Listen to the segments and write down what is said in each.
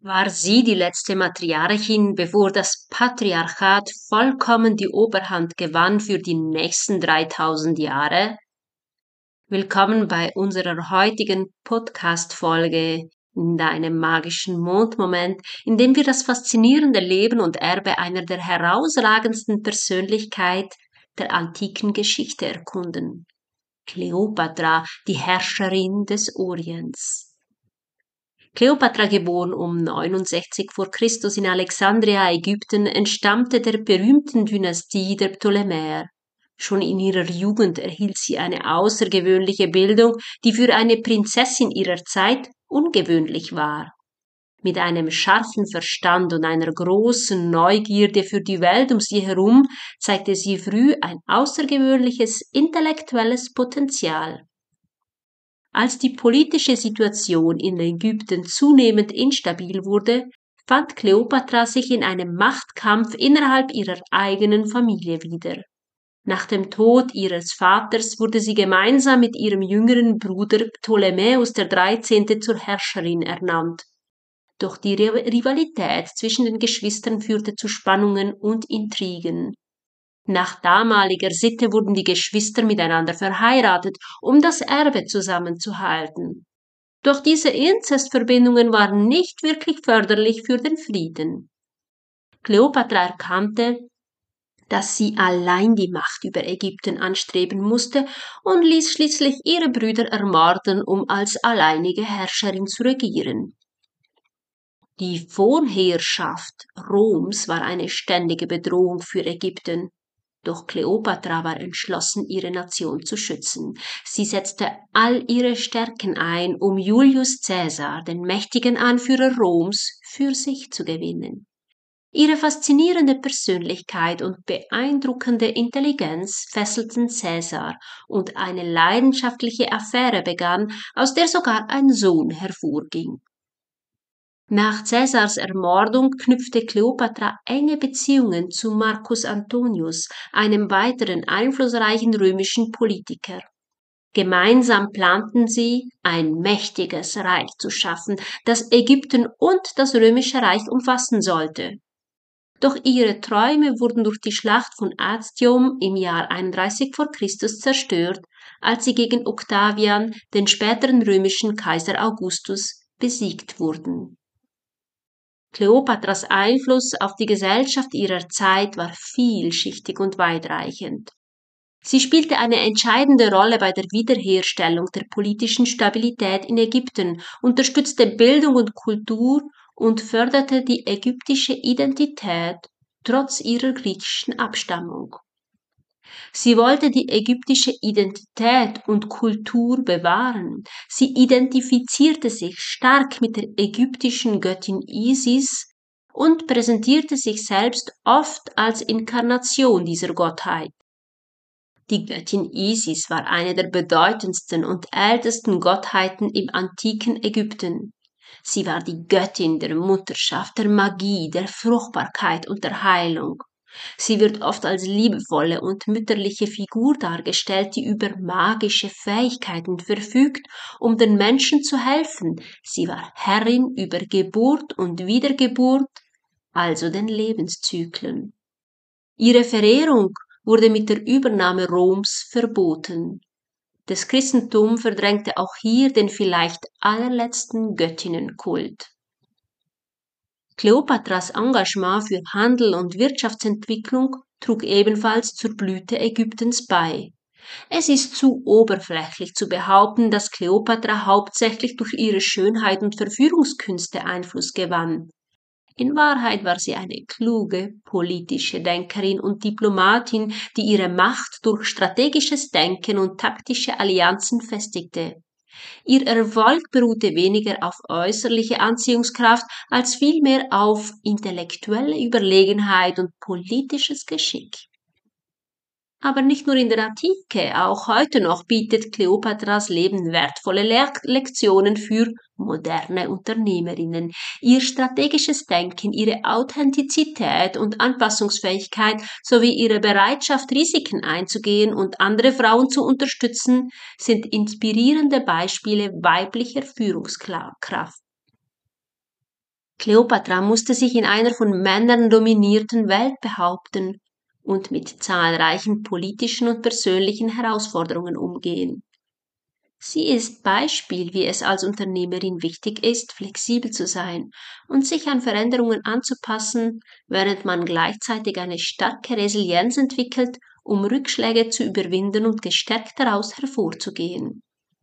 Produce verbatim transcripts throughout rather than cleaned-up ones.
War sie die letzte Matriarchin, bevor das Patriarchat vollkommen die Oberhand gewann für die nächsten dreitausend Jahre? Willkommen bei unserer heutigen Podcast-Folge in deinem magischen Mondmoment, in dem wir das faszinierende Leben und Erbe einer der herausragendsten Persönlichkeit der antiken Geschichte erkunden. Kleopatra, die Herrscherin des Orients. Kleopatra, geboren um neunundsechzig vor Christus in Alexandria, Ägypten, entstammte der berühmten Dynastie der Ptolemäer. Schon in ihrer Jugend erhielt sie eine außergewöhnliche Bildung, die für eine Prinzessin ihrer Zeit ungewöhnlich war. Mit einem scharfen Verstand und einer großen Neugierde für die Welt um sie herum zeigte sie früh ein außergewöhnliches intellektuelles Potenzial. Als die politische Situation in Ägypten zunehmend instabil wurde, fand Kleopatra sich in einem Machtkampf innerhalb ihrer eigenen Familie wieder. Nach dem Tod ihres Vaters wurde sie gemeinsam mit ihrem jüngeren Bruder Ptolemäus der dreizehnte zur Herrscherin ernannt. Doch die Rivalität zwischen den Geschwistern führte zu Spannungen und Intrigen. Nach damaliger Sitte wurden die Geschwister miteinander verheiratet, um das Erbe zusammenzuhalten. Doch diese Inzestverbindungen waren nicht wirklich förderlich für den Frieden. Kleopatra erkannte, dass sie allein die Macht über Ägypten anstreben musste und ließ schließlich ihre Brüder ermorden, um als alleinige Herrscherin zu regieren. Die Vorherrschaft Roms war eine ständige Bedrohung für Ägypten. Doch Kleopatra war entschlossen, ihre Nation zu schützen. Sie setzte all ihre Stärken ein, um Julius Caesar, den mächtigen Anführer Roms, für sich zu gewinnen. Ihre faszinierende Persönlichkeit und beeindruckende Intelligenz fesselten Caesar und eine leidenschaftliche Affäre begann, aus der sogar ein Sohn hervorging. Nach Caesars Ermordung knüpfte Kleopatra enge Beziehungen zu Marcus Antonius, einem weiteren einflussreichen römischen Politiker. Gemeinsam planten sie, ein mächtiges Reich zu schaffen, das Ägypten und das römische Reich umfassen sollte. Doch ihre Träume wurden durch die Schlacht von Actium im Jahr einunddreißig vor Christus zerstört, als sie gegen Octavian, den späteren römischen Kaiser Augustus, besiegt wurden. Kleopatras Einfluss auf die Gesellschaft ihrer Zeit war vielschichtig und weitreichend. Sie spielte eine entscheidende Rolle bei der Wiederherstellung der politischen Stabilität in Ägypten, unterstützte Bildung und Kultur und förderte die ägyptische Identität trotz ihrer griechischen Abstammung. Sie wollte die ägyptische Identität und Kultur bewahren. Sie identifizierte sich stark mit der ägyptischen Göttin Isis und präsentierte sich selbst oft als Inkarnation dieser Gottheit. Die Göttin Isis war eine der bedeutendsten und ältesten Gottheiten im antiken Ägypten. Sie war die Göttin der Mutterschaft, der Magie, der Fruchtbarkeit und der Heilung. Sie wird oft als liebevolle und mütterliche Figur dargestellt, die über magische Fähigkeiten verfügt, um den Menschen zu helfen. Sie war Herrin über Geburt und Wiedergeburt, also den Lebenszyklen. Ihre Verehrung wurde mit der Übernahme Roms verboten. Das Christentum verdrängte auch hier den vielleicht allerletzten Göttinnenkult. Kleopatras Engagement für Handel und Wirtschaftsentwicklung trug ebenfalls zur Blüte Ägyptens bei. Es ist zu oberflächlich zu behaupten, dass Kleopatra hauptsächlich durch ihre Schönheit und Verführungskünste Einfluss gewann. In Wahrheit war sie eine kluge, politische Denkerin und Diplomatin, die ihre Macht durch strategisches Denken und taktische Allianzen festigte. Ihr Erfolg beruhte weniger auf äußerliche Anziehungskraft als vielmehr auf intellektuelle Überlegenheit und politisches Geschick. Aber nicht nur in der Antike, auch heute noch bietet Kleopatras Leben wertvolle Le- Lektionen für moderne Unternehmerinnen. Ihr strategisches Denken, ihre Authentizität und Anpassungsfähigkeit sowie ihre Bereitschaft, Risiken einzugehen und andere Frauen zu unterstützen, sind inspirierende Beispiele weiblicher Führungskraft. Kleopatra musste sich in einer von Männern dominierten Welt behaupten und mit zahlreichen politischen und persönlichen Herausforderungen umgehen. Sie ist Beispiel, wie es als Unternehmerin wichtig ist, flexibel zu sein und sich an Veränderungen anzupassen, während man gleichzeitig eine starke Resilienz entwickelt, um Rückschläge zu überwinden und gestärkt daraus hervorzugehen.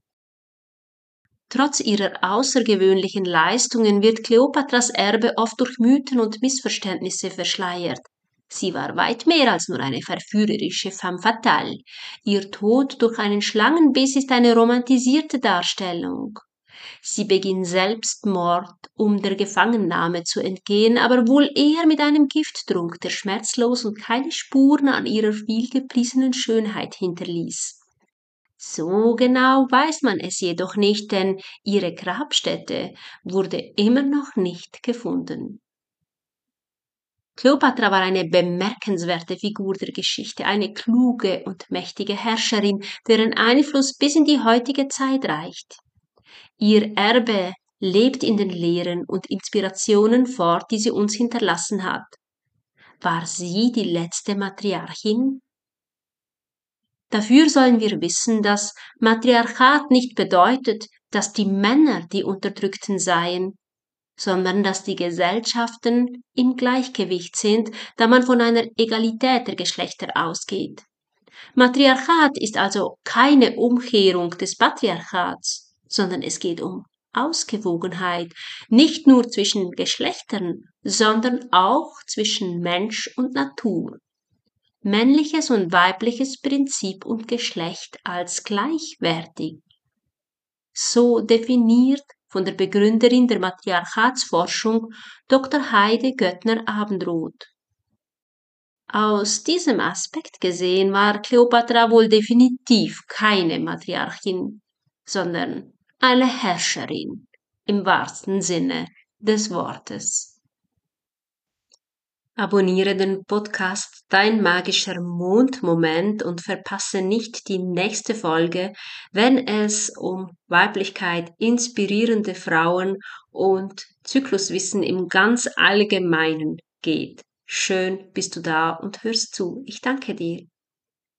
Trotz ihrer außergewöhnlichen Leistungen wird Kleopatras Erbe oft durch Mythen und Missverständnisse verschleiert. Sie war weit mehr als nur eine verführerische femme fatale. Ihr Tod durch einen Schlangenbiss ist eine romantisierte Darstellung. Sie beginnt Selbstmord, um der Gefangennahme zu entgehen, aber wohl eher mit einem Gifttrunk, der schmerzlos und keine Spuren an ihrer vielgepriesenen Schönheit hinterließ. So genau weiß man es jedoch nicht, denn ihre Grabstätte wurde immer noch nicht gefunden. Kleopatra war eine bemerkenswerte Figur der Geschichte, eine kluge und mächtige Herrscherin, deren Einfluss bis in die heutige Zeit reicht. Ihr Erbe lebt in den Lehren und Inspirationen fort, die sie uns hinterlassen hat. War sie die letzte Matriarchin? Dafür sollen wir wissen, dass Matriarchat nicht bedeutet, dass die Männer die Unterdrückten seien, sondern dass die Gesellschaften im Gleichgewicht sind, da man von einer Egalität der Geschlechter ausgeht. Matriarchat ist also keine Umkehrung des Patriarchats, sondern es geht um Ausgewogenheit, nicht nur zwischen Geschlechtern, sondern auch zwischen Mensch und Natur. Männliches und weibliches Prinzip und Geschlecht als gleichwertig. So definiert von der Begründerin der Matriarchatsforschung Doktor Heide Göttner-Abendroth. Aus diesem Aspekt gesehen war Kleopatra wohl definitiv keine Matriarchin, sondern eine Herrscherin im wahrsten Sinne des Wortes. Abonniere den Podcast Dein magischer Mondmoment und verpasse nicht die nächste Folge, wenn es um Weiblichkeit, inspirierende Frauen und Zykluswissen im ganz Allgemeinen geht. Schön bist du da und hörst zu. Ich danke dir.